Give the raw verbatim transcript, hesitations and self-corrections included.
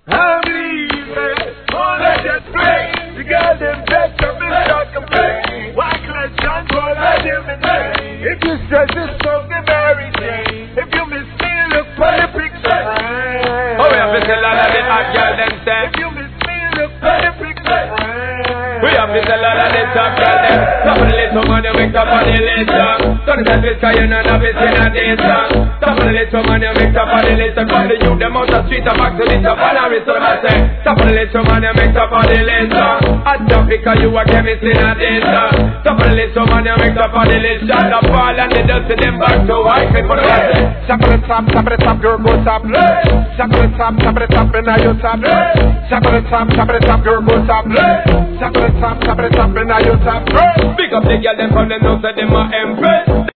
I'm leaving. Oh, let us play. The girl them better be stuck and play. Why can't John Paul let him in there? If you stress this song, the Mary Jane. If you miss me, look for the picture. Oh, we have to tell all of the hot girl them say. If you miss me, look for the picture. We have to tell all of the top girl them. Top of the list, man, you make top of the list. Don't let this guy, you know, have it in a date. Top of the list, man, you make top of the list. Call the youth, them out the street, and back to the top of the list. So I say, top of the list, man, you make top of the list. Hot job because you a chemist in a date. Top of the list, man, you make top of the list. Shot the fall and the dust, them back to white. For the I say, top of the top, top of the top, girl, go top. Top of the top, top of the top, and now you top. Top of the top, top of the top, girl, go top. Top of the top, top of the top, and now you top. Big up the girl, them from them know that them are empress.